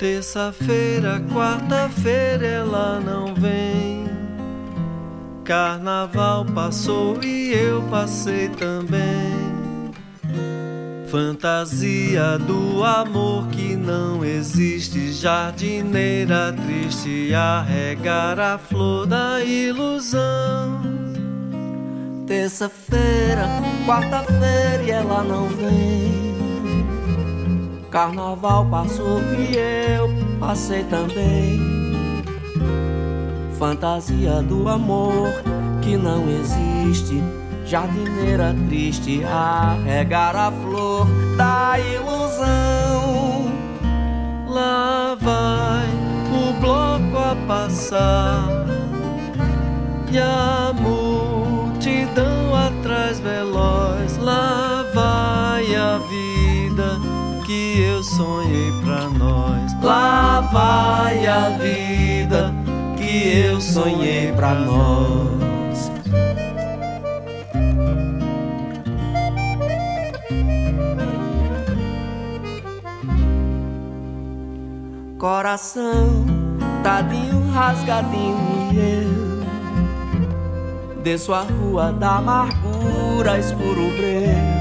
Terça-feira, quarta-feira ela não vem. Carnaval passou e eu passei também. Fantasia do amor que não existe, jardineira triste a regar a flor da ilusão. Terça-feira, quarta-feira e ela não vem. Carnaval passou e eu passei também. Fantasia do amor que não existe, jardineira triste a regar a flor da ilusão. Lá vai o bloco a passar e a multidão atrás veloz. Lá vai a vida que eu sonhei pra nós. Lá vai a vida que eu sonhei pra nós. Coração tadinho, rasgadinho e eu desço a rua da amargura, escuro breu.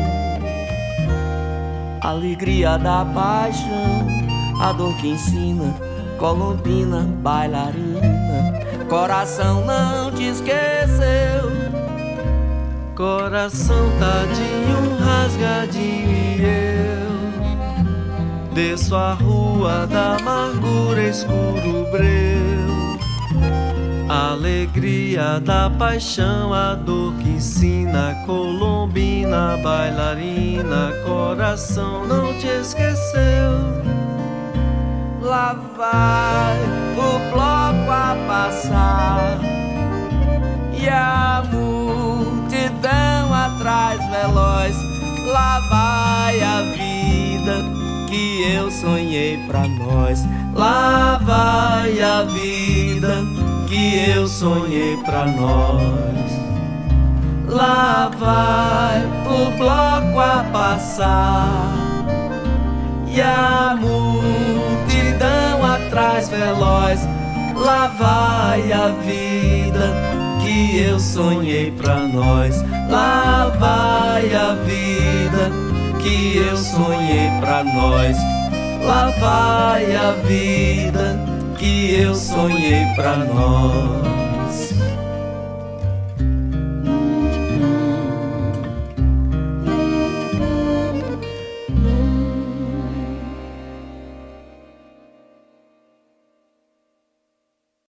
Alegria da paixão, a dor que ensina, colombina, bailarina. Coração não te esqueceu. Coração tadinho, rasgadinho e eu desço a rua da amargura, escuro breu. Alegria da paixão, a dor que ensina, colombina, bailarina. Coração não te esqueceu. Lá vai o bloco a passar e a multidão atrás veloz. Lá vai a vida que eu sonhei pra nós. Lá vai a vida que eu sonhei pra nós. Lá vai o bloco a passar e a multidão atrás veloz. Lá vai a vida que eu sonhei pra nós. Lá vai a vida que eu sonhei pra nós. Lá vai a vida que eu sonhei pra nós.